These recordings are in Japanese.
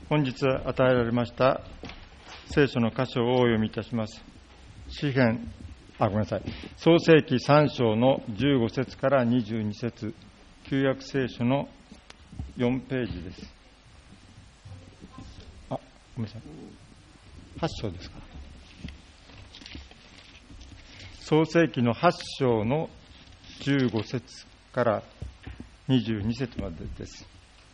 本日与えられました聖書の箇所をお読みいたします。創世記3章の15節から22節、旧約聖書の4ページです。ごめんなさい。8章ですか。創世記の8章の15節から22節までです。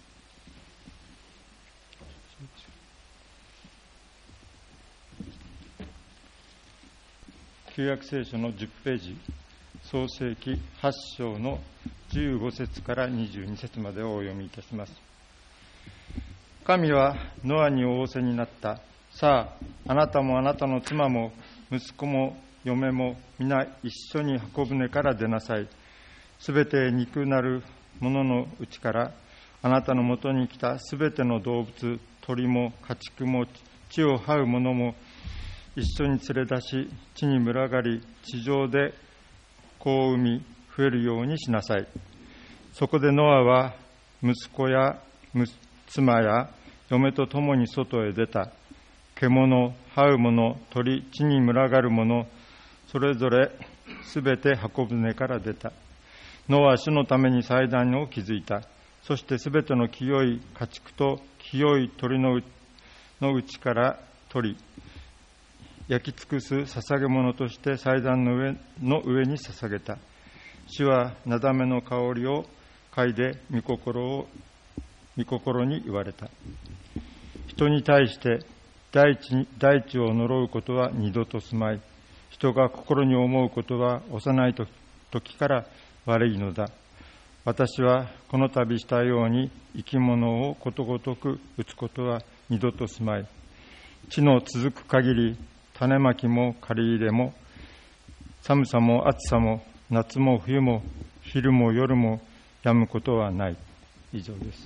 旧約聖書の10ページ、創世記8章の15節から22節までをお読みいたします。神はノアに仰せになった。さあ、あなたもあなたの妻も息子も嫁も皆一緒に箱舟から出なさい。すべて肉なるもののうちからあなたのもとに来たすべての動物、鳥も家畜も地を這うものも一緒に連れ出し、地に群がり、地上で子を産み増えるようにしなさい。そこでノアは息子や妻や嫁と共に外へ出た。獣、這うもの、鳥、地に群がるもの、それぞれすべて箱舟から出た。ノアは主のために祭壇を築いた。そしてすべての清い家畜と清い鳥のうちから取り、焼き尽くす捧げ物として祭壇の上に捧げた。主はなだめの香りを嗅いで御心に言われた。人に対して大地を呪うことは二度とすまい。人が心に思うことは幼い時から悪いのだ。私はこの度したように生き物をことごとく打つことは二度とすまい。地の続く限り種まきも刈り入れも寒さも暑さも夏も冬も昼も夜もやむことはない。以上です。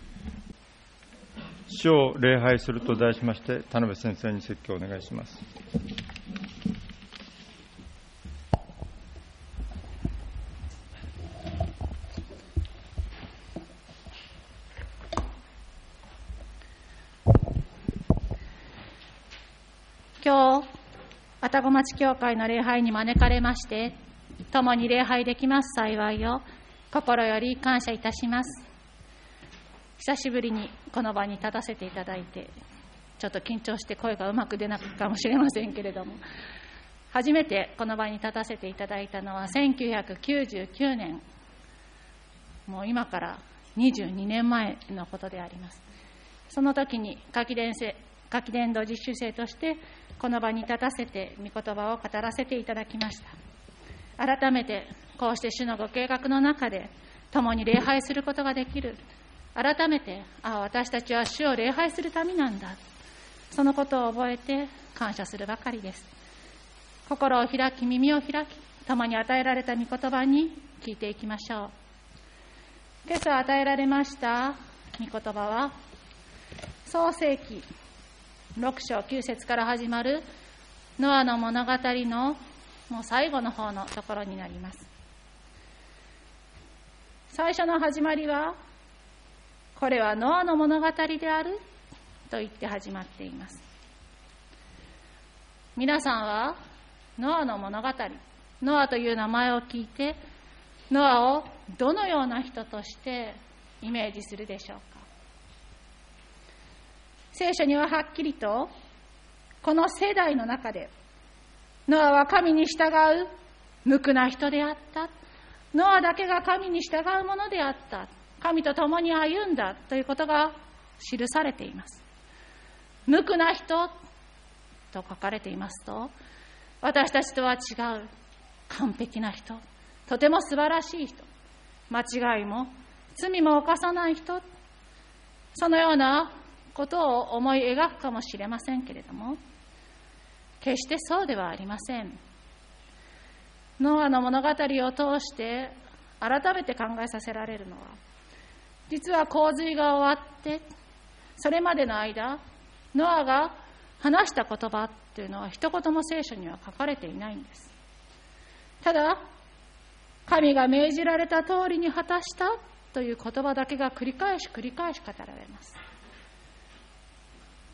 主を礼拝すると題しまして田辺先生に説教をお願いします。 今日、愛宕町教会の礼拝に招かれまして、共に礼拝できます幸いを心より感謝いたします。久しぶりにこの場に立たせていただいて、ちょっと緊張して声がうまく出なかったかもしれませんけれども、初めてこの場に立たせていただいたのは1999年、もう今から22年前のことであります。その時に夏季伝道実習生としてこの場に立たせて御言葉を語らせていただきました。改めてこうして主のご計画の中で共に礼拝することができる。改めて私たちは主を礼拝するためなんだ。そのことを覚えて感謝するばかりです。心を開き耳を開き、共に与えられた御言葉に聞いていきましょう。今朝与えられました御言葉は創世記6章9節から始まるノアの物語のもう最後の方のところになります。最初の始まりは、これはノアの物語であると言って始まっています。皆さんはノアの物語、ノアという名前を聞いて、ノアをどのような人としてイメージするでしょうか。聖書にははっきりと、この世代の中でノアは神に従う無垢な人であった。ノアだけが神に従うものであった。神と共に歩んだということが記されています。無垢な人と書かれていますと、私たちとは違う完璧な人、とても素晴らしい人、間違いも罪も犯さない人、そのようなことを思い描くかもしれませんけれども、決してそうではありません。ノアの物語を通して改めて考えさせられるのは、実は洪水が終わってそれまでの間、ノアが話した言葉というのは一言も聖書には書かれていないんです。ただ、神が命じられた通りに果たしたという言葉だけが繰り返し語られます。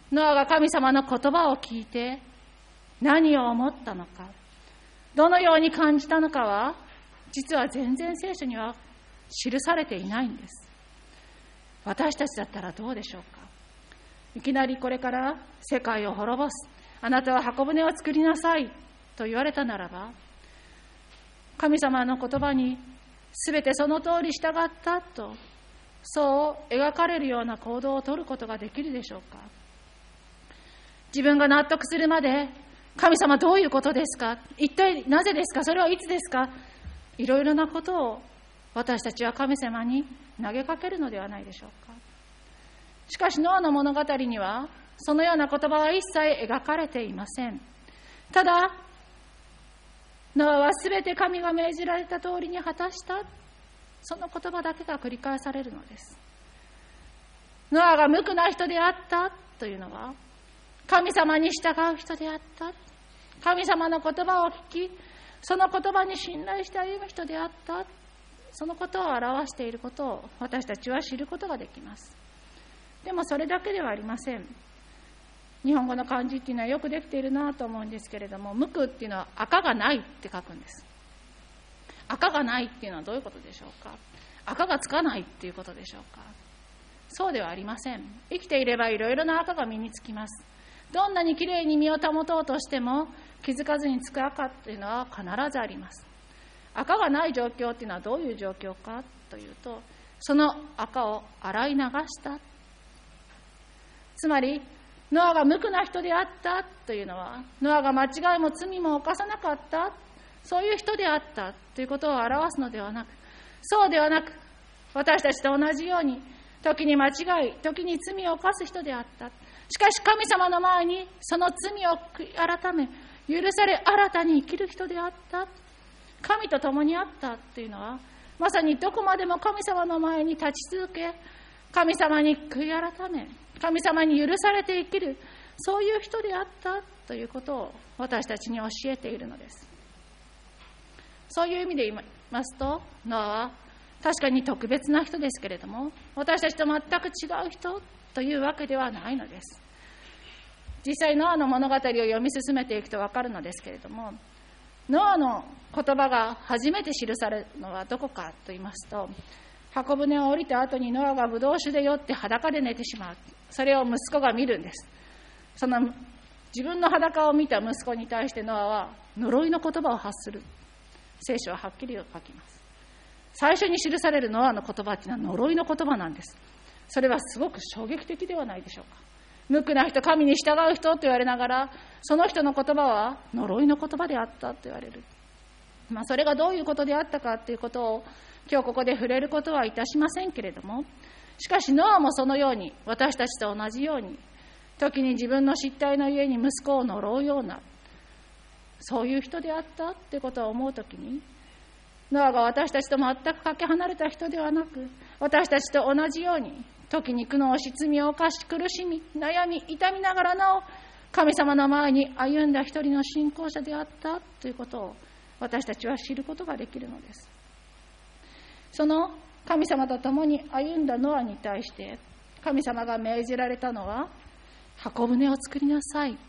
ノアが神様の言葉を聞いて何を思ったのか、どのように感じたのかは、実は全然聖書には記されていないんです。私たちだったらどうでしょうか。いきなりこれから世界を滅ぼす、あなたは箱舟を作りなさいと言われたならば、神様の言葉にすべてその通り従ったと、そう描かれるような行動を取ることができるでしょうか。自分が納得するまで、神様どういうことですか、一体なぜですか、それはいつですか、いろいろなことを私たちは神様に投げかけるのではないでしょうか。しかしノアの物語にはそのような言葉は一切描かれていません。ただノアはすべて神が命じられた通りに果たした、その言葉だけが繰り返されるのです。ノアが無垢な人であったというのは、神様に従う人であった、神様の言葉を聞き、その言葉に信頼して歩む人であった、そのことを表していることを私たちは知ることができます。でもそれだけではありません。日本語の漢字っていうのはよくできているなと思うんですけれども、無垢っていうのは赤がないって書くんです。赤がないっていうのはどういうことでしょうか。赤がつかないっていうことでしょうか。そうではありません。生きていればいろいろな赤が身につきます。どんなにきれいに身を保とうとしても気づかずにつく赤っていうのは必ずあります。赤がない状況っていうのはどういう状況かというと、その赤を洗い流した、つまりノアが無垢な人であったというのは、ノアが間違いも罪も犯さなかった、そういう人であったということを表すのではなく、そうではなく、私たちと同じように時に間違い、時に罪を犯す人であった。しかし神様の前にその罪を悔い改め、許され新たに生きる人であった、神と共にあったというのは、まさにどこまでも神様の前に立ち続け、神様に悔い改め、神様に許されて生きる、そういう人であったということを私たちに教えているのです。そういう意味で言いますと、ノアは確かに特別な人ですけれども、私たちと全く違う人というわけではないのです。実際ノアの物語を読み進めていくと分かるのですけれども、ノアの言葉が初めて記されるのはどこかと言いますと、箱舟を降りた後にノアがブドウ酒で酔って裸で寝てしまう。それを息子が見るんです。その自分の裸を見た息子に対してノアは呪いの言葉を発する。聖書ははっきり書きます。最初に記されるノアの言葉っていうのは呪いの言葉なんです。それはすごく衝撃的ではないでしょうか。無垢な人、神に従う人と言われながら、その人の言葉は呪いの言葉であったと言われる。それがどういうことであったかということを今日ここで触れることはいたしませんけれども、しかしノアもそのように、私たちと同じように、時に自分の失態のゆえに息子を呪うような、そういう人であったということを思うときに、ノアが私たちと全くかけ離れた人ではなく、私たちと同じように、時に苦悩し、罪を犯し、苦しみ、悩み、痛みながらなお、神様の前に歩んだ一人の信仰者であったということを、私たちは知ることができるのです。その神様と共に歩んだノアに対して、神様が命じられたのは、箱舟を作りなさい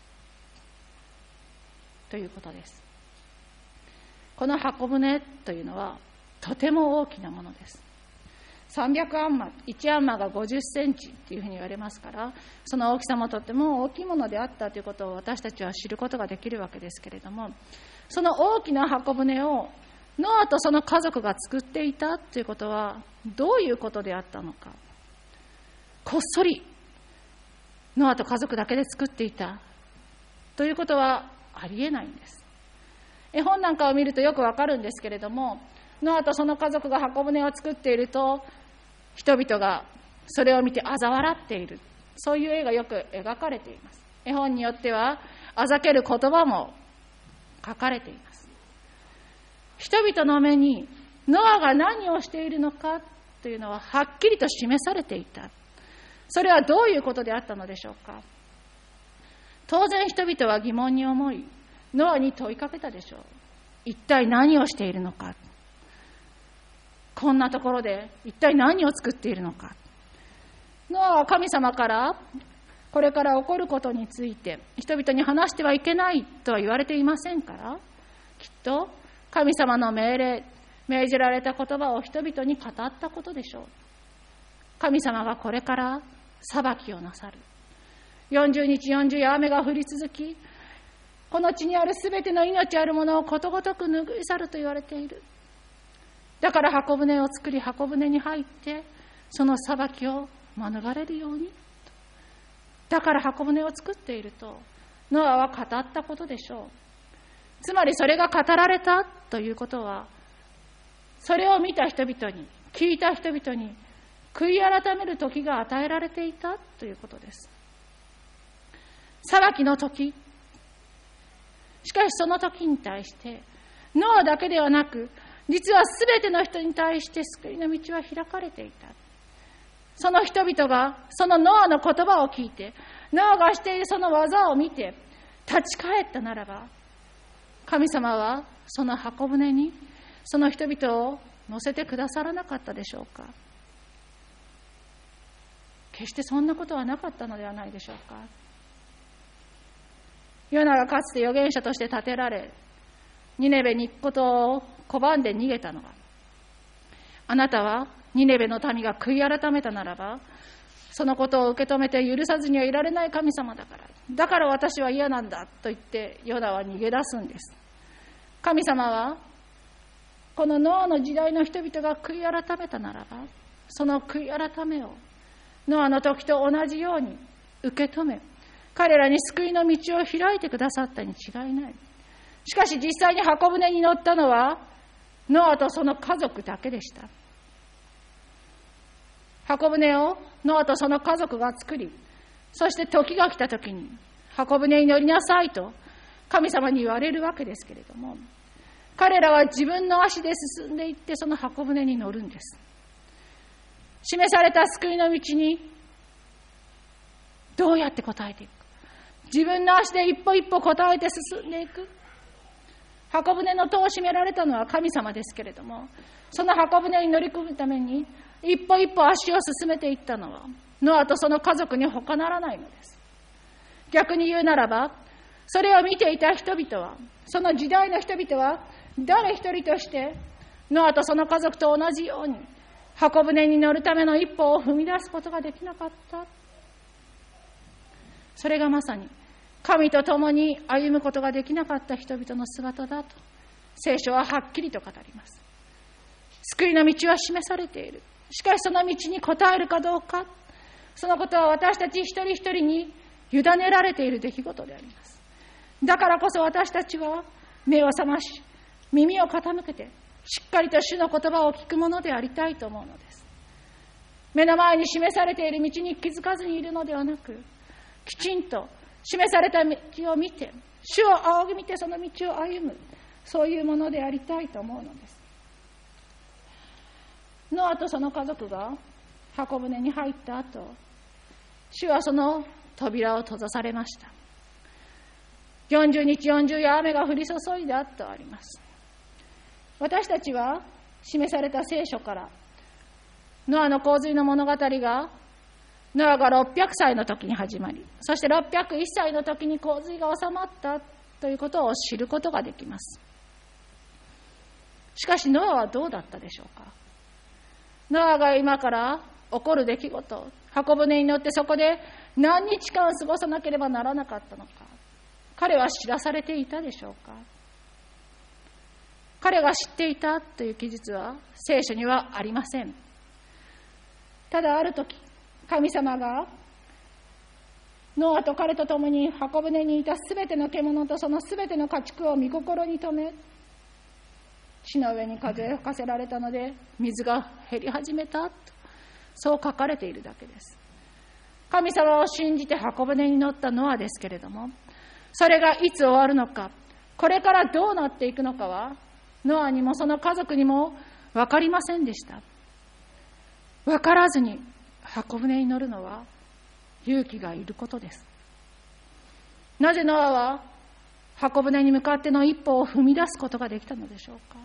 ということです。この箱舟というのはとても大きなものです。300アンマ、1アンマが50センチというふうに言われますから、その大きさもとても大きいものであったということを私たちは知ることができるわけですけれども、その大きな箱舟をノアとその家族が作っていたということはどういうことであったのか。こっそりノアと家族だけで作っていたということはありえないんです。絵本なんかを見るとよくわかるんですけれども、ノアとその家族が箱舟を作っていると、人々がそれを見て嘲笑っている、そういう絵がよく描かれています。絵本によってはあざける言葉も書かれています。人々の目にノアが何をしているのかというのははっきりと示されていた。それはどういうことであったのでしょうか。当然人々は疑問に思い、ノアに問いかけたでしょう。一体何をしているのか。こんなところで一体何を作っているのか。ノアは神様からこれから起こることについて人々に話してはいけないとは言われていませんから、きっと神様の命じられた言葉を人々に語ったことでしょう。神様がこれから裁きをなさる。40日40夜雨が降り続き、この地にあるすべての命あるものをことごとく拭い去ると言われている。だから箱舟を作り、箱舟に入ってその裁きを免れるように。だから箱舟を作っているとノアは語ったことでしょう。つまりそれが語られたということは、それを見た人々に、聞いた人々に悔い改める時が与えられていたということです。裁きの時。しかしその時に対してノアだけではなく、実はすべての人に対して救いの道は開かれていた。その人々がそのノアの言葉を聞いて、ノアがしているその技を見て立ち返ったならば、神様はその箱舟にその人々を乗せてくださらなかったでしょうか。決してそんなことはなかったのではないでしょうか。ヨナがかつて預言者として立てられ、ニネベに行くことを拒んで逃げたのは、あなたはニネベの民が悔い改めたならば、そのことを受け止めて許さずにはいられない神様だから、だから私は嫌なんだと言ってヨナは逃げ出すんです。神様はこのノアの時代の人々が悔い改めたならば、その悔い改めをノアの時と同じように受け止め、彼らに救いの道を開いてくださったに違いない。しかし実際に箱舟に乗ったのはノアとその家族だけでした。箱舟をノアとその家族が作り、そして時が来た時に箱舟に乗りなさいと神様に言われるわけですけれども、彼らは自分の足で進んでいってその箱舟に乗るんです。示された救いの道にどうやって応えていくか、自分の足で一歩一歩応えて進んでいく。箱舟の戸を閉められたのは神様ですけれども、その箱舟に乗り込むために一歩一歩足を進めていったのはノアとその家族に他ならないのです。逆に言うならば、それを見ていた人々は、その時代の人々は誰一人としてノアとその家族と同じように箱舟に乗るための一歩を踏み出すことができなかった。それがまさに神と共に歩むことができなかった人々の姿だと聖書ははっきりと語ります。救いの道は示されている。しかしその道に応えるかどうか、そのことは私たち一人一人に委ねられている出来事であります。だからこそ私たちは目を覚まし、耳を傾けてしっかりと主の言葉を聞くものでありたいと思うのです。目の前に示されている道に気づかずにいるのではなく、きちんと示された道を見て、主を仰ぎ見てその道を歩む、そういうものでありたいと思うのです。ノアとその家族が箱舟に入った後、主はその扉を閉ざされました。40日40夜雨が降り注いだとあります。私たちは示された聖書からノアの洪水の物語がノアが600歳の時に始まり、そして601歳の時に洪水が収まったということを知ることができます。しかしノアはどうだったでしょうか。ノアが今から起こる出来事、箱舟に乗ってそこで何日間過ごさなければならなかったのか、彼は知らされていたでしょうか。彼が知っていたという記述は聖書にはありません。ただある時、神様がノアと彼と共に箱舟にいたすべての獣とそのすべての家畜を御心に留め、地の上に風を吹かせられたので水が減り始めたと、そう書かれているだけです。神様を信じて箱舟に乗ったノアですけれども、それがいつ終わるのか、これからどうなっていくのかはノアにもその家族にも分かりませんでした。分からずに箱舟に乗るのは勇気がいることです。なぜノアは箱舟に向かっての一歩を踏み出すことができたのでしょうか。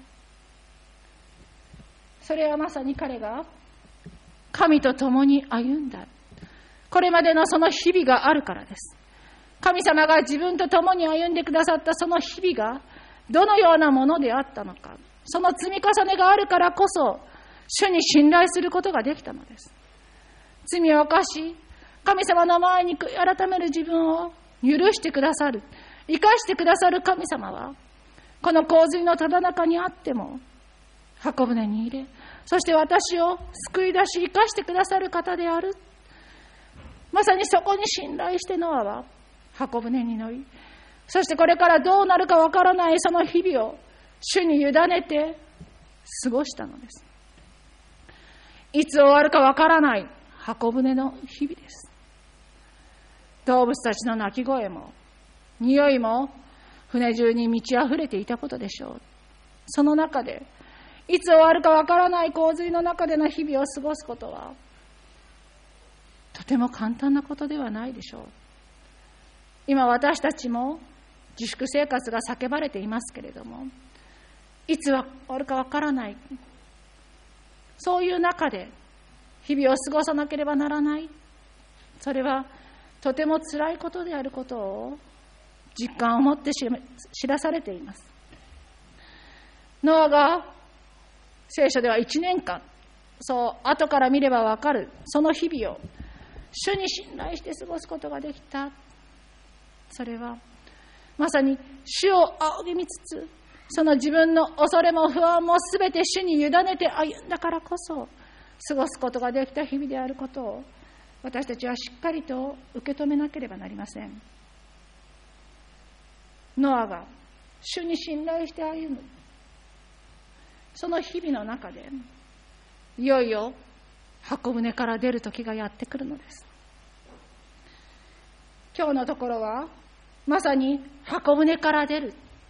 それはまさに彼が神と共に歩んだ、 これまでのその日々があるからです。神様が自分と共に歩んでくださったその日々がどのようなものであったのか、その積み重ねがあるからこそ主に信頼することができたのです。罪を犯し神様の前に悔い改める自分を許してくださる、生かしてくださる神様は、この洪水のただ中にあっても箱舟に入れ、そして私を救い出し生かしてくださる方である。まさにそこに信頼してノアは箱舟に乗り、そしてこれからどうなるかわからないその日々を主に委ねて過ごしたのです。いつ終わるかわからない箱舟の日々です。動物たちの鳴き声も匂いも船中に満ち溢れていたことでしょう。その中でいつ終わるかわからない洪水の中での日々を過ごすことはとても簡単なことではないでしょう。今私たちも自粛生活が叫ばれていますけれども、いつ終わるかわからない、そういう中で日々を過ごさなければならない。それはとても辛いことであることを実感を持って知らされています。ノアが聖書では1年間、そう後から見ればわかるその日々を主に信頼して過ごすことができた。それはまさに主を仰ぎ見つつ、その自分の恐れも不安もすべて主に委ねて歩んだからこそ過ごすことができた日々であることを、私たちはしっかりと受け止めなければなりません。ノアが主に信頼して歩むその日々の中で、いよいよ箱舟から出る時がやってくるのです。今日のところはまさに箱舟から出る、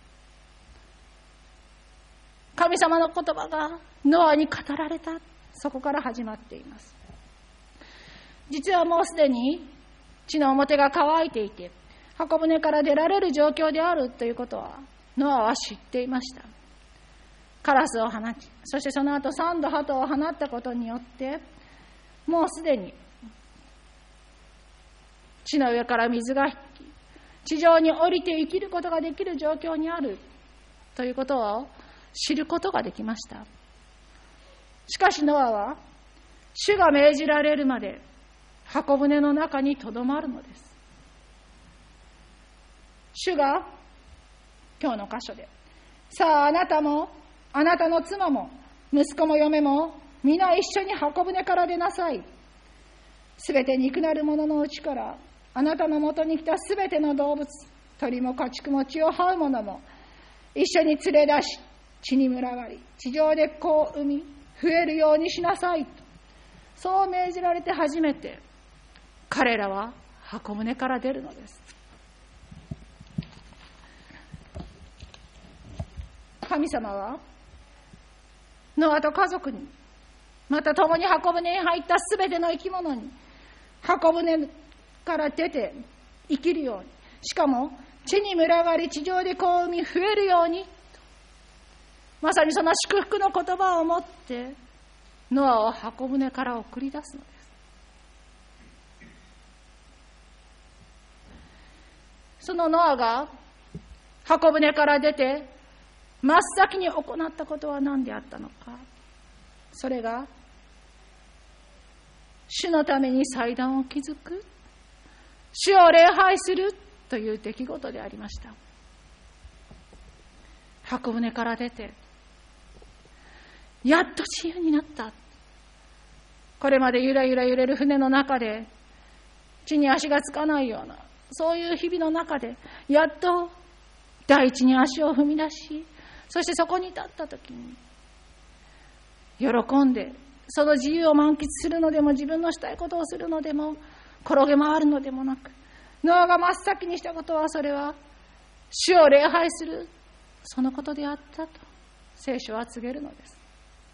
神様の言葉がノアに語られた、そこから始まっています。実はもうすでに地の表が乾いていて箱舟から出られる状況であるということはノアは知っていました。カラスを放ち、そしてその後3度鳩を放ったことによってもうすでに地の上から水が引き、地上に降りて生きることができる状況にあるということを知ることができました。しかしノアは主が命じられるまで箱舟の中にとどまるのです。主が今日の箇所で、さああなたもあなたの妻も息子も嫁も皆一緒に箱舟から出なさい。すべて肉なるもののうちからあなたのもとに来たすべての動物、鳥も家畜も血を這うものも一緒に連れ出し、地に群がり地上で子を産み増えるようにしなさいと、そう命じられて初めて彼らは箱舟から出るのです。神様はノアと家族に、また共に箱舟に入ったすべての生き物に箱舟から出て生きるように、しかも地に群がり地上で子を産み増えるように、まさにその祝福の言葉を持ってノアを箱舟から送り出すのです。そのノアが箱舟から出て真っ先に行ったことは何であったのか。それが主のために祭壇を築く、主を礼拝するという出来事でありました。箱舟から出てやっと自由になった。これまでゆらゆら揺れる船の中で地に足がつかないような、そういう日々の中でやっと大地に足を踏み出し、そしてそこに立った時に喜んでその自由を満喫するのでも、自分のしたいことをするのでも、転げ回るのでもなく、ノアが真っ先にしたことは、それは主を礼拝するそのことであったと聖書は告げるのです。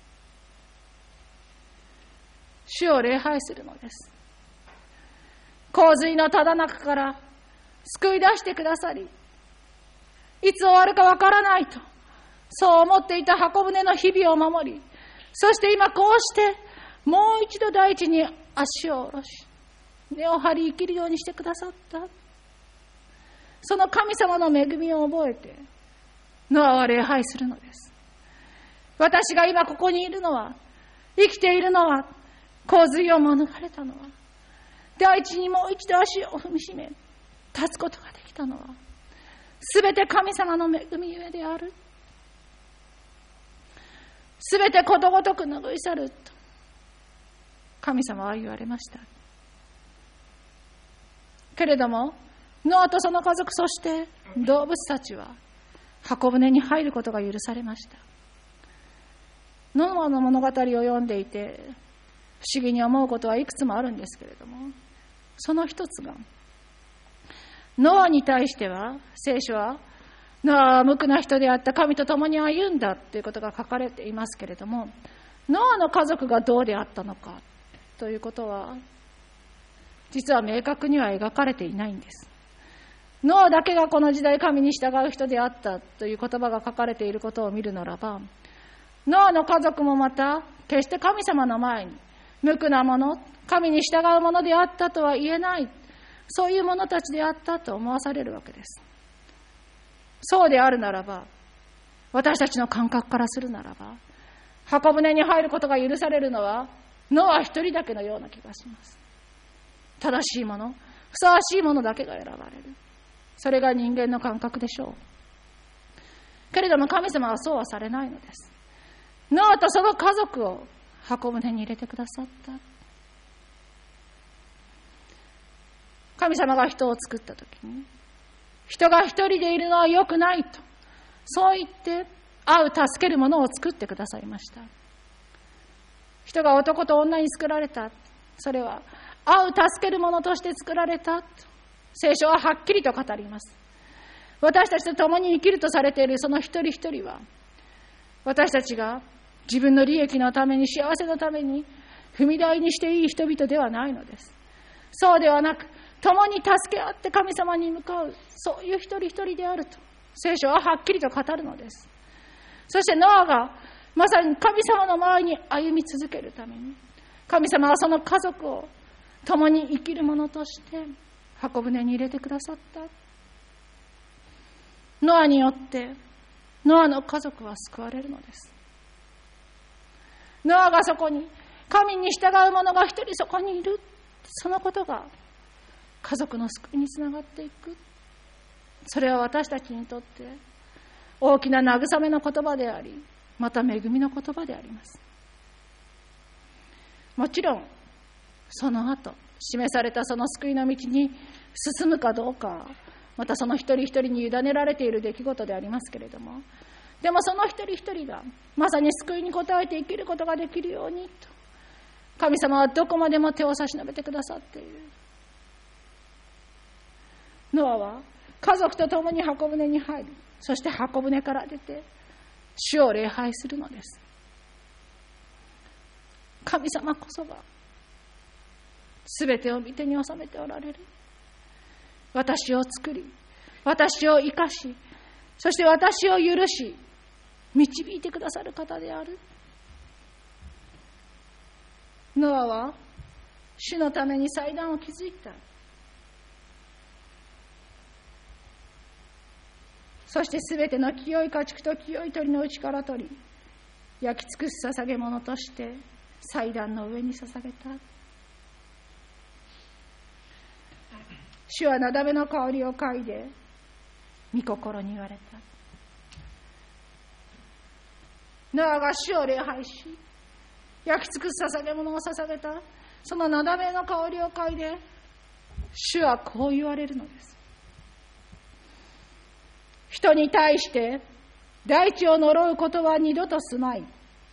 主を礼拝するのです。洪水のただ中から救い出してくださり、いつ終わるかわからないとそう思っていた箱舟の日々を守り、そして今こうしてもう一度大地に足を下ろし、 根を張り生きるようにしてくださった。その神様の恵みを覚えてノアは礼拝するのです。私が今ここにいるのは、生きているのは、洪水を免れたのは、大地にもう一度足を踏みしめ立つことができたのは、すべて神様の恵みゆえである。すべてことごとく拭い去ると神様は言われました。けれどもノアとその家族、そして動物たちは箱舟に入ることが許されました。ノアの物語を読んでいて不思議に思うことはいくつもあるんですけれども、その一つが、ノアに対しては聖書はノアは無垢な人であった、神と共に歩んだということが書かれていますけれども、ノアの家族がどうであったのかということは実は明確には描かれていないんです。ノアだけがこの時代神に従う人であったという言葉が書かれていることを見るならば、ノアの家族もまた決して神様の前に無垢なもの、神に従うものであったとは言えない、そういう者たちであったと思わされるわけです。そうであるならば、私たちの感覚からするならば、箱舟に入ることが許されるのはノア一人だけのような気がします。正しいもの、ふさわしいものだけが選ばれる。それが人間の感覚でしょう。けれども神様はそうはされないのです。ノアとその家族を箱舟に入れてくださった。神様が人を作ったときに、人が一人でいるのは良くないと、そう言って会う助けるものを作ってくださいました。人が男と女に作られた、それは会う助けるものとして作られたと聖書ははっきりと語ります。私たちと共に生きるとされているその一人一人は、私たちが自分の利益のために、幸せのために踏み台にしていい人々ではないのです。そうではなく、共に助け合って神様に向かう、そういう一人一人であると聖書ははっきりと語るのです。そしてノアがまさに神様の前に歩み続けるために、神様はその家族を共に生きる者として箱舟に入れてくださった。ノアによってノアの家族は救われるのです。ノアがそこに、神に従う者が一人そこにいる、そのことが家族の救いにつながっていく。それは私たちにとって大きな慰めの言葉であり、また恵みの言葉であります。もちろんその後示されたその救いの道に進むかどうか、またその一人一人に委ねられている出来事でありますけれども、でもその一人一人がまさに救いに応えて生きることができるようにと、神様はどこまでも手を差し伸べてくださっている。ノアは家族と共に箱舟に入り、そして箱舟から出て主を礼拝するのです。神様こそがすべてを御手に収めておられる。私を作り、私を生かし、そして私を許し導いてくださる方である。ノアは主のために祭壇を築いた。そしてすべての清い家畜と清い鳥のうちから取り、焼き尽くす捧げ物として祭壇の上に捧げた。主はなだめの香りを嗅いで御心に言われた。ノアが主を礼拝し、焼き尽くす捧げ物を捧げた。そのなだめの香りを嗅いで主はこう言われるのです。人に対して大地を呪うことは二度とすまい。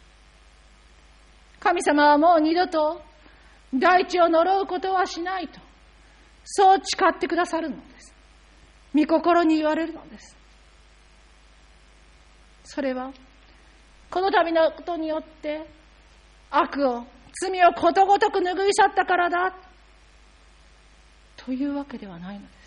神様はもう二度と大地を呪うことはしないと、そう誓ってくださるのです。御心に言われるのです。それはこの度のことによって悪を、罪をことごとく拭い去ったからだというわけではないのです。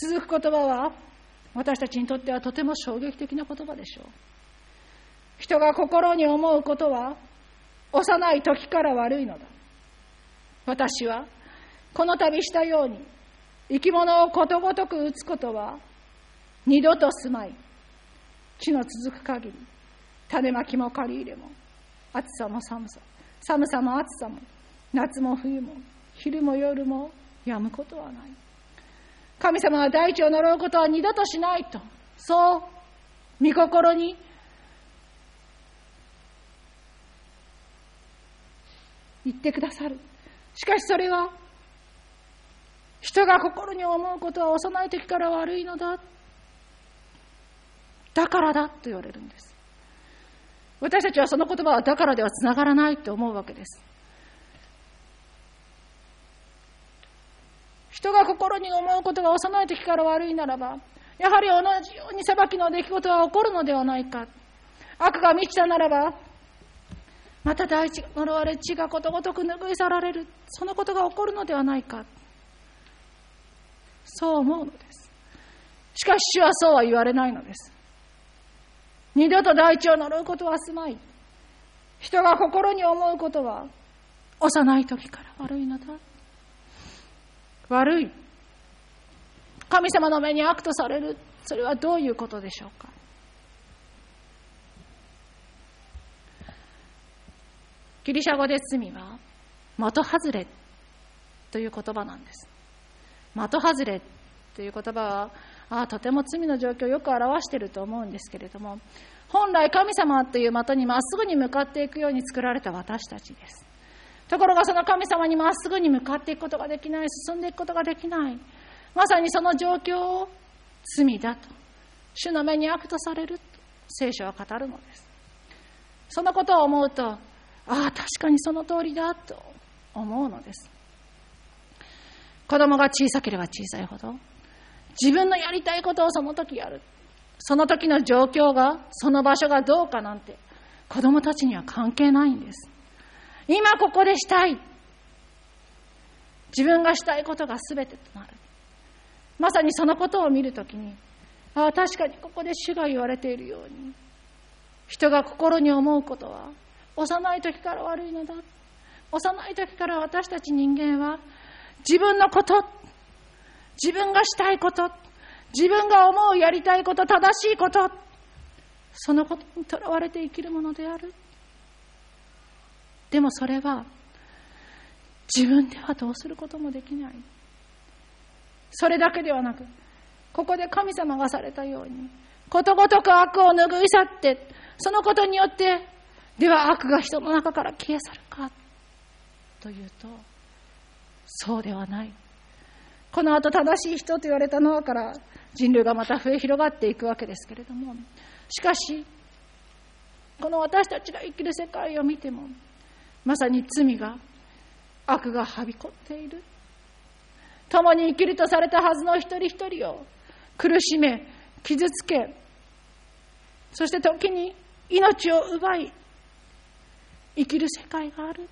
続く言葉は私たちにとってはとても衝撃的な言葉でしょう。人が心に思うことは幼い時から悪いのだ。私はこの度したように生き物をことごとく打つことは二度とすまい。地の続く限り、種まきも借り入れも、暑さも寒さ、寒さも暑さも、夏も冬も、昼も夜もやむことはない。神様は大地を呪うことは二度としないと、そう御心に言ってくださる。しかしそれは人が心に思うことは幼い時から悪いのだ、だからだと言われるんです。私たちはその言葉はだからではつながらないと思うわけです。人が心に思うことが幼い時から悪いならば、やはり同じように裁きの出来事は起こるのではないか。悪が満ちたならば、また大地が呪われ、地がことごとく拭い去られる、そのことが起こるのではないか。そう思うのです。しかし主はそうは言われないのです。二度と大地を呪うことはすまい。人が心に思うことは幼い時から悪いのだ。悪い。神様の目に悪とされる。それはどういうことでしょうか。ギリシャ語で罪は的外れという言葉なんです。的外れという言葉はとても罪の状況をよく表していると思うんですけれども、本来神様という的にまっすぐに向かっていくように作られた私たちです。ところがその神様にまっすぐに向かっていくことができない、進んでいくことができない、まさにその状況を罪だと、主の目に悪とされると聖書は語るのです。そのことを思うと、確かにその通りだと思うのです。子供が小さければ小さいほど、自分のやりたいことをその時やる。その時の状況が、その場所がどうかなんて、子供たちには関係ないんです。今ここでしたい。自分がしたいことが全てとなる。まさにそのことを見るときに、確かにここで主が言われているように、人が心に思うことは、幼い時から悪いのだ。幼い時から私たち人間は、自分のこと、自分がしたいこと、自分が思うやりたいこと、正しいこと、そのことにとらわれて生きるものである。でもそれは自分ではどうすることもできない。それだけではなく、ここで神様がされたように、ことごとく悪を拭い去って、そのことによって、では悪が人の中から消え去るかというと、そうではない。この後正しい人と言われたノアから人類がまた増え広がっていくわけですけれども、しかしこの私たちが生きる世界を見ても、まさに罪が、悪がはびこっている。共に生きるとされたはずの一人一人を苦しめ、傷つけ、そして時に命を奪い生きる世界がある。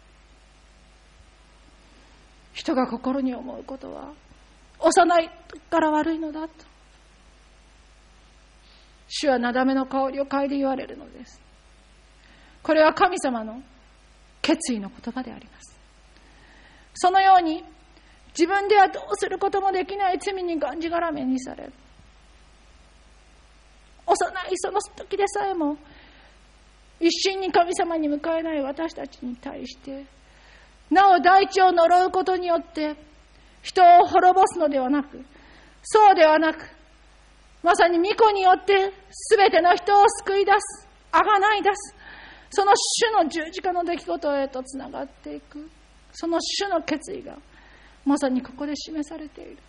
人が心に思うことは幼い時から悪いのだと、主はなだめの香りを嗅いで言われるのです。これは神様の決意の言葉であります。そのように自分ではどうすることもできない罪にがんじがらめにされ、幼いその時でさえも一心に神様に迎えない私たちに対して、なお大地を呪うことによって人を滅ぼすのではなく、そうではなく、まさに御子によって全ての人を救い出す、あがない出す、その主の十字架の出来事へとつながっていく、その主の決意がまさにここで示されている。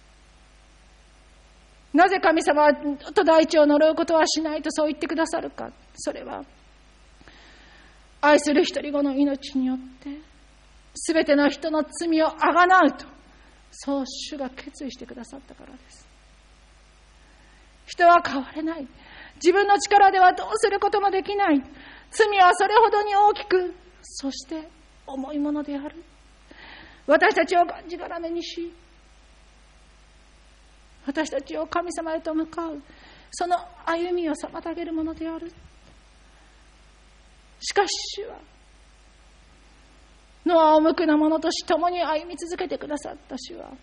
なぜ神様はと大地を呪うことはしないとそう言ってくださるか。それは愛する一人子の命によって全ての人の罪をあがなうと、そう主が決意してくださったからです。人は変われない。自分の力ではどうすることもできない。罪はそれほどに大きく、そして重いものである。私たちをがんじがらめにし、私たちを神様へと向かう、その歩みを妨げるものである。しかし主はノアを無垢な者とし共に歩み続けてくださった主は、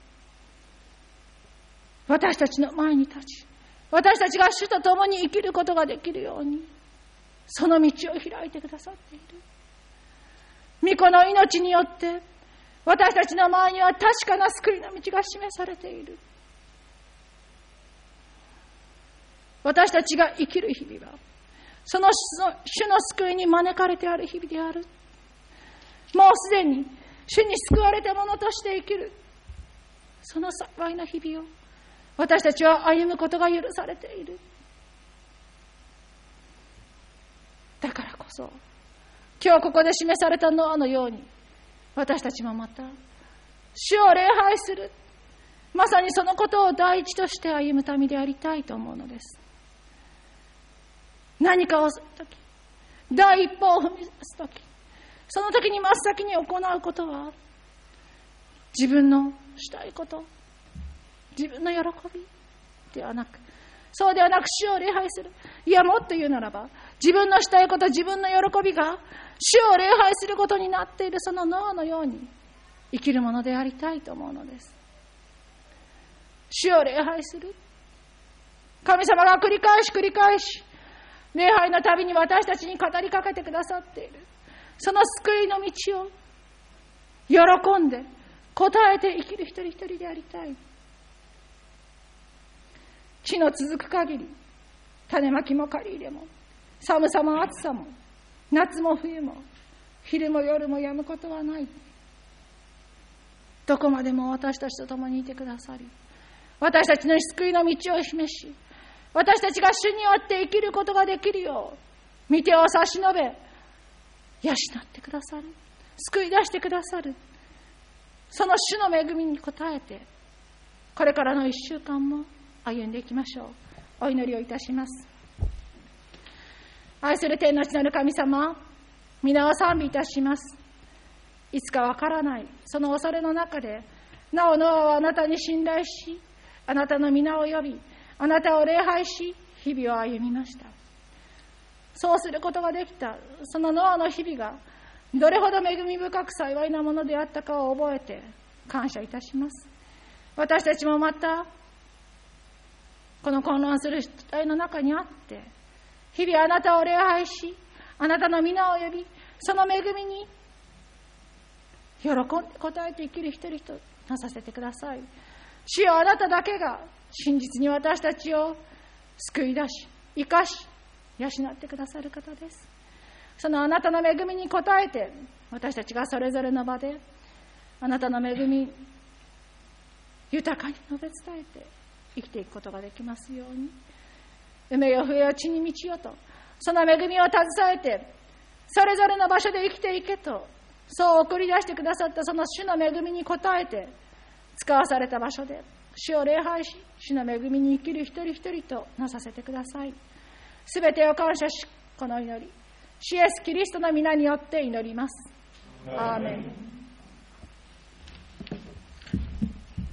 私たちの前に立ち、私たちが主と共に生きることができるように、その道を開いてくださっている。御子の命によって私たちの前には確かな救いの道が示されている。私たちが生きる日々はその主の救いに招かれてある日々である。もうすでに主に救われた者として生きる、その幸いな日々を私たちは歩むことが許されている。だからこそ今日ここで示されたノアのように、私たちもまた主を礼拝する、まさにそのことを第一として歩む民でありたいと思うのです。何かをするとき、第一歩を踏み出すとき、その時に真っ先に行うことは、自分のしたいこと、自分の喜びではなく、そうではなく主を礼拝する。いや、もっと言うならば、自分のしたいこと、自分の喜びが主を礼拝することになっているそのノアのように生きるものでありたいと思うのです。主を礼拝する。神様が繰り返し礼拝のたびに私たちに語りかけてくださっているその救いの道を喜んで答えて生きる一人一人でありたい。地の続く限り、種まきも刈り入れも、寒さも暑さも、夏も冬も、昼も夜もやむことはない。どこまでも私たちと共にいてくださり、私たちの救いの道を示し、私たちが主によって生きることができるよう、御手を差し伸べ、養ってくださる、救い出してくださる、その主の恵みに応えて、これからの1週間も歩んでいきましょう。お祈りをいたします。愛する天の地なる神様、皆を賛美いたします。いつかわからないその恐れの中で、なおノアはあなたに信頼し、あなたの皆を呼び、あなたを礼拝し、日々を歩みました。そうすることができたそのノアの日々がどれほど恵み深く幸いなものであったかを覚えて感謝いたします。私たちもまたこの混乱する時代の中にあって、日々あなたを礼拝し、あなたの皆を呼び、その恵みに喜んで応えて生きる一人となさせてください。主よ、あなただけが真実に私たちを救い出し、生かし、養ってくださる方です。そのあなたの恵みに応えて、私たちがそれぞれの場であなたの恵み豊かに述べ伝えて生きていくことができますように。梅よ笛よ地に満ちよと、その恵みを携えてそれぞれの場所で生きていけと、そう送り出してくださったその主の恵みに応えて、使わされた場所で主を礼拝し、主の恵みに生きる一人一人となさせてください。すべてを感謝し、この祈り主イエスキリストの皆によって祈ります。アーメン。